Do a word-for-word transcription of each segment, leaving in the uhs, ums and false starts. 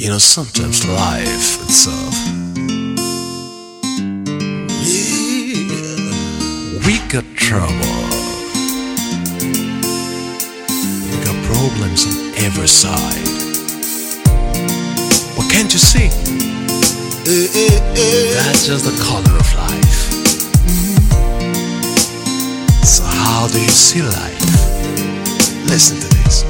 You know, sometimes life itself, yeah, we got trouble, we got problems on every side. What can't you see? That's just the color of life. So how do you see life? Listen to this.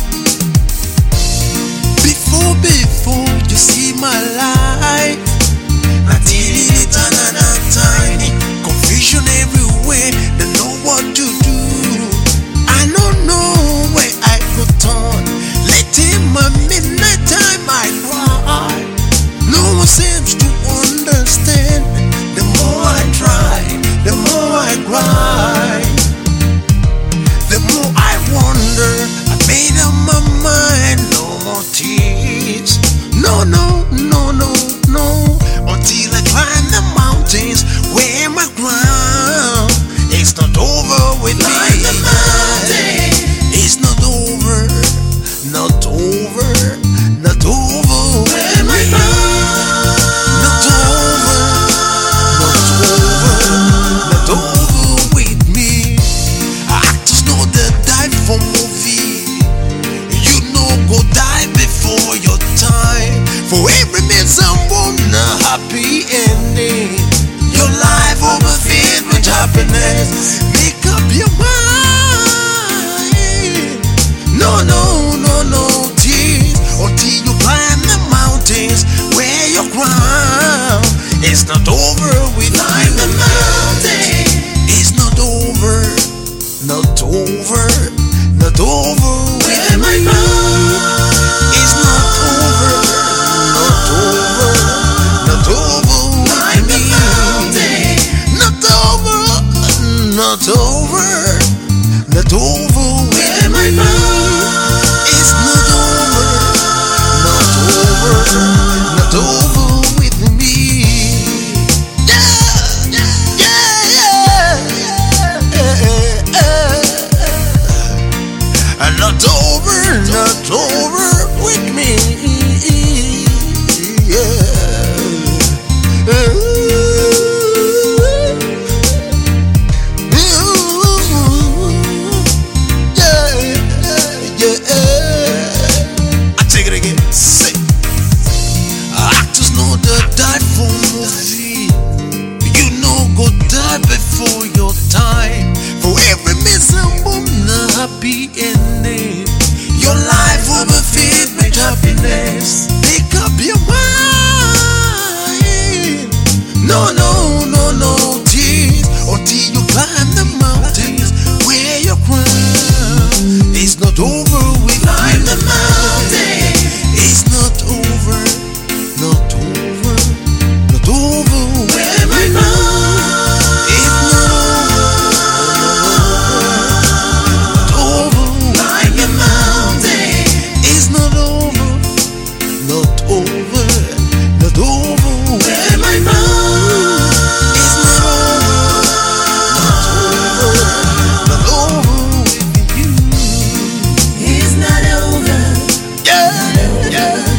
Before, before you see my life, not teeny little and tiny, confusion everywhere, don't know what to do. I don't know where I could turn. Late in my midnight time I cry. No one seems to understand. The more I try, the more I cry. The more I wonder, I made up my mind. No more tears. No, no, no, no, no. Until I climb the mountains where my ground. It's not over with me. Climb the mountain. It's not over. Not over. Not over with me. Not over. Not over. Not over with me. Actors know they die for movie. You know go die before your time. For every man someone a happy ending. Your life overfilled with happiness. Make up your mind. No, no, no, no tears. Until you climb the mountains where your ground. It's not over with you. Climb the mountain. It's not over. Not over. Not over with my mind. It's not over. Not over. Not over with me. Not over. Not over. Not over with my mind. It's not over. Not over. Not over with me. Yeah. Yeah. Yeah. Yeah. Not over. Not over with me. Yeah. I take it again. Say, actors know they die for movie. You know go die before your time. For every miserable, happy ending. Your life will be filled with happiness. Make up your mind. No, no, no, no tears. Until you climb the mountains where your crown. It's not over with climb the mountain. It's not over. Not over. Not over with my mind. It's not over. Climb the mountain. It's not over. Not over. Not over with my mind. It's not over. Not over with you. It's not over. Yeah, yeah.